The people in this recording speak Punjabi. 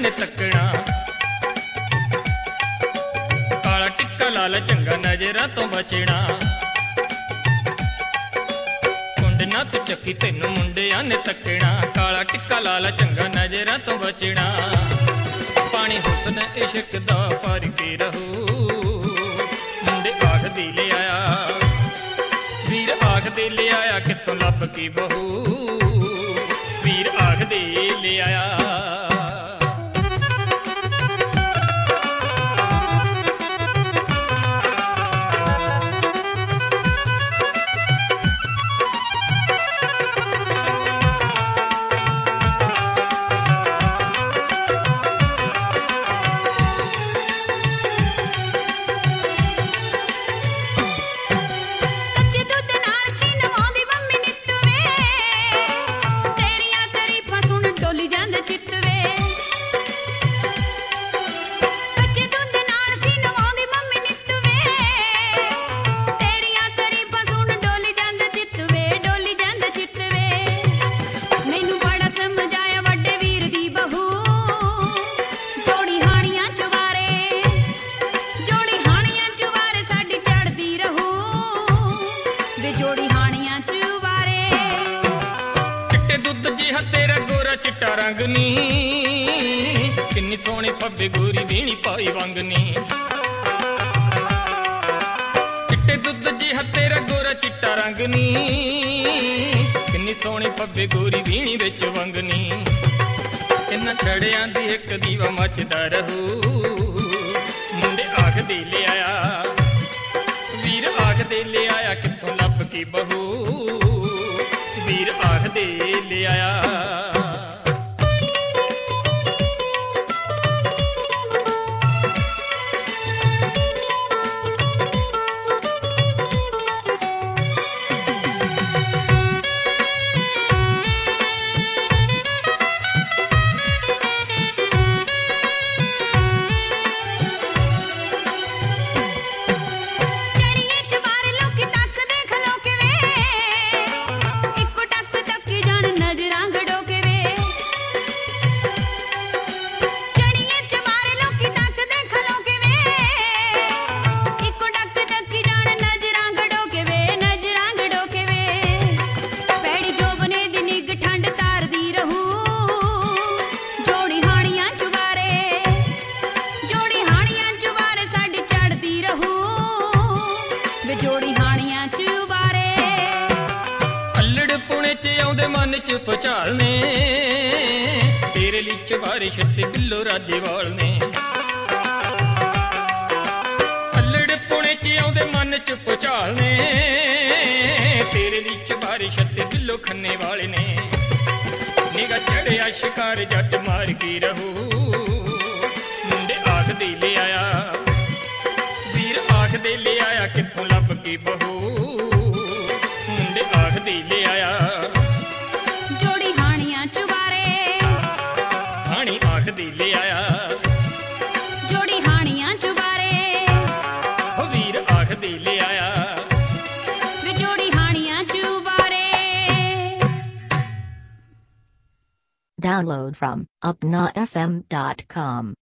ਨੇ ਤੱਕਣਾ, ਕਾਲਾ ਟਿੱਕਾ ਲਾ ਲੈ ਚੰਗਾ ਨਜ਼ਰਾਂ ਤੋਂ ਬਚਣਾ, ਕੁੰਡਨਾ ਤੂੰ ਚੱਕੀ ਤੈਨੂੰ ਮੁੰਡਿਆਂ ਨੇ ਤੱਕਣਾ, ਕਾਲਾ ਟਿੱਕਾ ਲਾ ਲੈ ਚੰਗਾ ਨਜ਼ਰਾਂ ਤੋਂ ਬਚਣਾ, ਪਾਣੀ ਹੁਸਨ ਇਸ਼ਕ ਦਾ ਭਰ ਕੇ ਰਹੂ, ਮੁੰਡੇ ਆਖਦੀ ਲਿਆਇਆ ਵੀਰ ਆਖਦੇ ਲਿਆਇਆ ਕਿੱਥੋਂ ਲੱਭ ਕੇ ਬਹੂ, ਵੀਰ ਆਖਦੇ ਲਿਆਇਆ। ਚਿੱਟਾ ਰੰਗ ਨੀ ਕਿੰਨੀ ਸੋਹਣੀ ਫੱਬੇ ਗੋਰੀ ਵੀਣੀ ਪਾਈ ਵਾਂਗ ਨੀ, ਚਿੱਟੇ ਦੁੱਧ ਜਿਹਾ ਤੇਰਾ ਗੋਰਾ ਚਿੱਟਾ ਰੰਗ ਨੀ ਕਿੰਨੀ ਸੋਹਣੀ ਫੱਬੇ ਗੋਰੀ ਵੀਣੀ ਵਿੱਚ ਵੰਗ ਨੀ, ਇਹਨਾਂ ਛੜਿਆਂ ਦੀ ਇੱਕ ਦੀਵਾ ਮੱਚਦਾ ਰਹੂ, ਮੁੰਡੇ ਆਖਦੇ ਲਿਆਇਆ ਵੀਰ ਆਖਦੇ ਲਿਆਇਆ ਕਿੱਥੋਂ ਲੱਭ ਕੇ ਬਹੂ, ਵੀਰ ਆਖਦੇ ਲਿਆਇਆ। ਮਨ ਚ ਭੁਚਾਲ ਨੇ ਤੇਰੇ ਲਈ ਚੁਬਾਰੇ ਛੱਤੇ ਬਿੱਲੋ ਰਾਜੇਵਾਲ ਨੇ, ਅੱਲੜ ਪੁਣੇ ਚ ਆਉਂਦੇ ਮਨ ਚ ਭੁਚਾਲ ਨੇ ਤੇਰੇ ਲਈ ਚੁਬਾਰੇ ਛੱਤੇ ਬਿੱਲੋ ਖੰਨੇ ਵਾਲੇ ਨੇ, ਨਿਗਾ ਚੜਿਆ ਸ਼ਿਕਾਰ ਜੱਟ ਮਾਰ ਕੇ ਰਹੂ, ਮੁੰਡੇ ਆਖਦੇ ਲਿਆਇਆ ਵੀਰ ਆਖਦੇ ਲਿਆਇਆ ਕਿੱਥੋਂ ਲੱਭ ਕੇ ਬਹੂ, ਮੁੰਡੇ ਆਖਦੇ ਲਿਆਇਆ ਆਖਦੀ ਲਿਆਇਆ ਜੋੜੀ ਹਾਣੀਆਂ ਚੁਬਾਰੇ, ਹੋ ਵੀਰ ਆਖਦੀ ਲਿਆਇਆ ਵੇ ਜੋੜੀ ਹਾਣੀਆਂ ਚੁਬਾਰੇ। Download from upnafm.com